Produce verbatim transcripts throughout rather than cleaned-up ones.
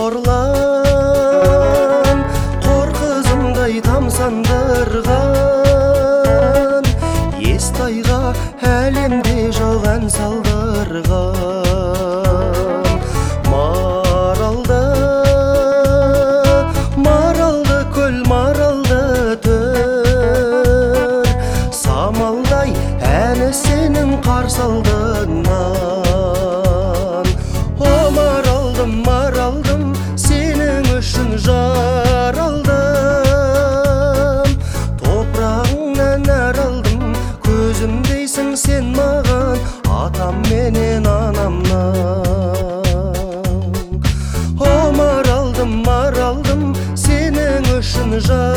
орлан қор қызымдай тамсандырған, естайға әлемде жоқ ән салдырған. Маралды, маралды көл, маралды төр, самалдай әні сенің қарсы алдынан. О маралдым, маралдым, сенің үшін жаралдым, топырағыңнан нәр алдым, көзімдейсің сен маған, атам менен анамнан. О маралдым, маралдым, сенің үшін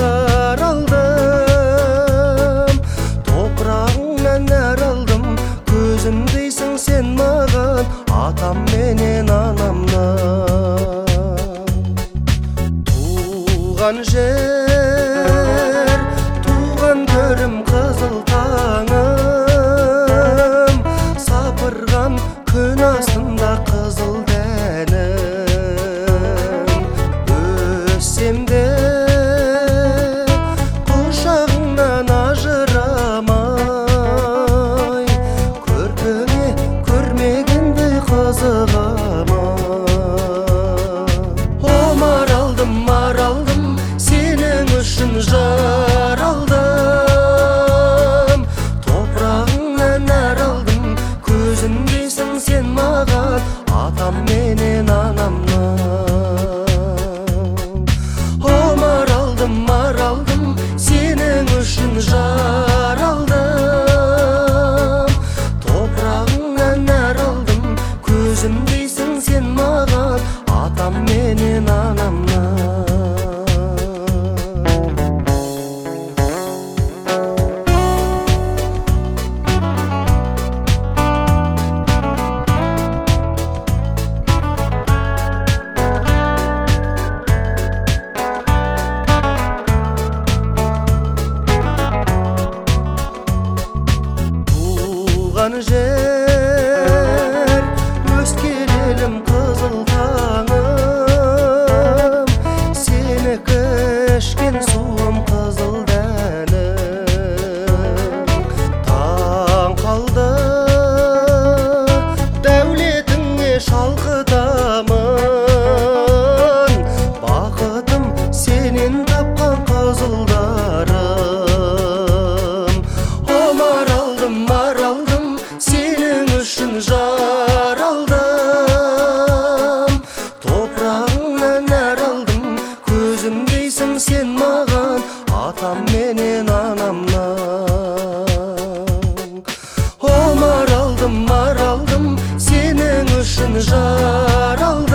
жаралдым, топырағыңнан нәр алдым, көзімдейсің сен маған, атам менен анамнан. Туған жер, туған төрім, қызыл таңым, сапырған күн астында қызыл дәнім. Өссем де құшағыңнан ажырамай, көркіңе көрмегенде қызығамай. О маралдым, маралдым, сенің үшін жаралдым, топырағыңнан нәр алдым, көзімдейсің сен маған, атам менен анамнан. О маралдым, маралдым, сенің үшін жаралдым, топырағыңнан нәр алдым, көзімдейсің сен маған, атам менен анамнан. Туған жер, өскен елім, қызыл таңым, сенікі ішкен суым, қызыл дәнім. Таң қалды дәулетіңе шалқытамын, бақытым сенен тапқан қызылдарым. О маралдым, маралдым, сенің үшін жаралдым, топырағыңнан нәр алдым, көзімдейсің сен маған, атам менен анамнан. О маралдым, маралдым, сенің үшін жаралдым,